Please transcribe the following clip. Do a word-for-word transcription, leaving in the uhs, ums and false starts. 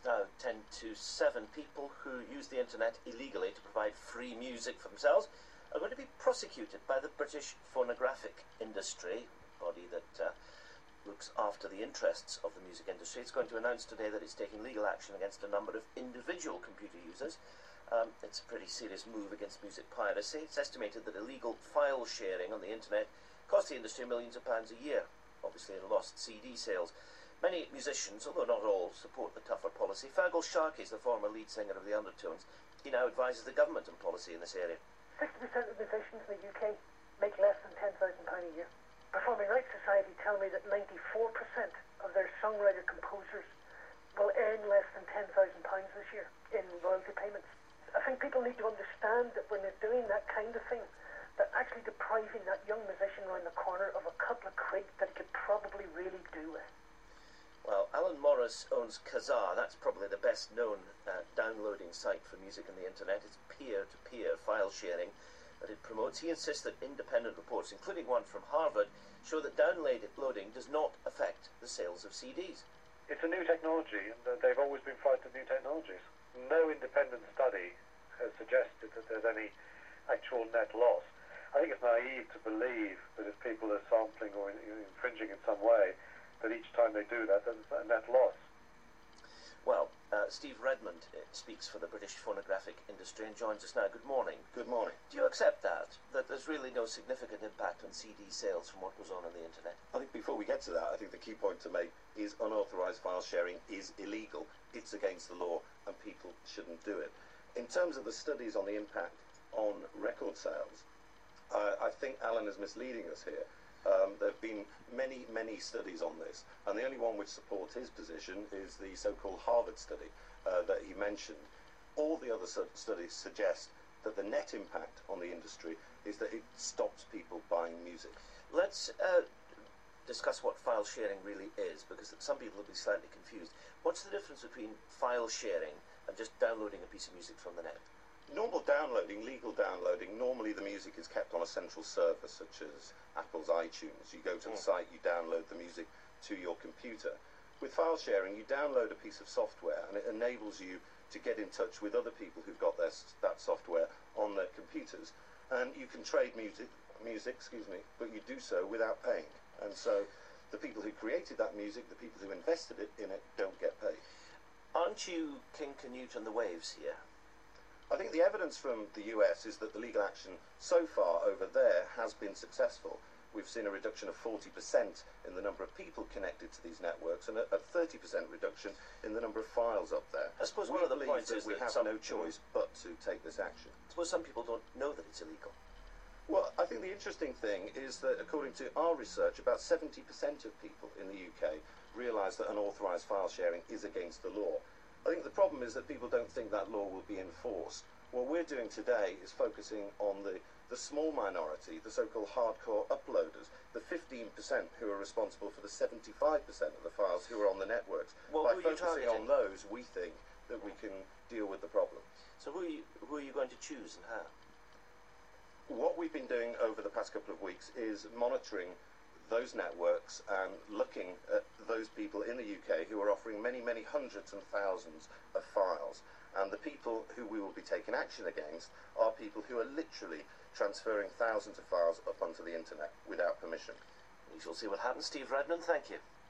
now ten to seven people who use the internet illegally to provide free music for themselves are going to be prosecuted by the British phonographic industry, a body that uh, looks after the interests of the music industry. It's going to announce today that it's taking legal action against a number of individual computer users. Um, it's a pretty serious move against music piracy. It's estimated that illegal file sharing on the internet costs the industry millions of pounds a year, obviously in lost C D sales. Many musicians, although not all, support the tougher policy. Fergal Sharkey is the former lead singer of the Undertones. He now advises the government on policy in this area. sixty percent of musicians in the U K make less than ten thousand pounds a year. Performing Rights Society tell me that ninety-four percent of their songwriter-composers will earn less than ten thousand pounds this year in royalty payments. I think people need to understand that when they're doing that kind of thing, they're actually depriving that young musician around the corner of a couple of quid that he could probably really do with. Well, Alan Morris owns Kazaa. That's probably the best known uh, downloading site for music on the internet. It's peer-to-peer file sharing that it promotes. He insists that independent reports, including one from Harvard, show that downloading does not affect the sales of C Ds. It's a new technology, and uh, they've always been frightened of new technologies. No independent study has suggested that there's any actual net loss. I think it's naive to believe that if people are sampling or in, infringing in some way, that each time they do that, there's a net loss. Well, uh, Steve Redmond uh, speaks for the British phonographic industry and joins us now. Good morning. Good morning. Do you accept that, that there's really no significant impact on C D sales from what goes on on the internet? I think before we get to that, I think the key point to make is unauthorised file sharing is illegal. It's against the law and people shouldn't do it. In terms of the studies on the impact on record sales, uh, I think Alan is misleading us here. Um, there have been many, many studies on this, and the only one which supports his position is the so-called Harvard study uh, that he mentioned. All the other su studies suggest that the net impact on the industry is that it stops people buying music. Let's uh, discuss what file sharing really is, because some people will be slightly confused. What's the difference between file sharing and just downloading a piece of music from the net? Normal downloading, legal downloading, normally the music is kept on a central server such as Apple's iTunes. You go to the site, you download the music to your computer. With file sharing, you download a piece of software and it enables you to get in touch with other people who've got their, that software on their computers. And you can trade music, music, excuse me, but you do so without paying. And so the people who created that music, the people who invested it in it, don't get paid. Aren't you King Canute and the waves here? I think the evidence from the U S is that the legal action so far over there has been successful. We've seen a reduction of forty percent in the number of people connected to these networks and a thirty percent reduction in the number of files up there. I suppose we one of the believe points that is we that have some, no choice but to take this action. I suppose some people don't know that it's illegal. Well, I think the interesting thing is that according to our research, about seventy percent of people in the U K realise that unauthorised file sharing is against the law. I think the problem is that people don't think that law will be enforced. What we're doing today is focusing on the, the small minority, the so-called hardcore uploaders, the fifteen percent who are responsible for the seventy-five percent of the files who are on the networks. Well, By who are you focusing targeting? on those, we think that we can deal with the problem. So who are you, who are you going to choose and how? What we've been doing over the past couple of weeks is monitoring those networks and looking at those people in the U K who are offering many, many hundreds and thousands of files. And the people who we will be taking action against are people who are literally transferring thousands of files up onto the internet without permission. We shall see what happens. Steve Redmond, thank you.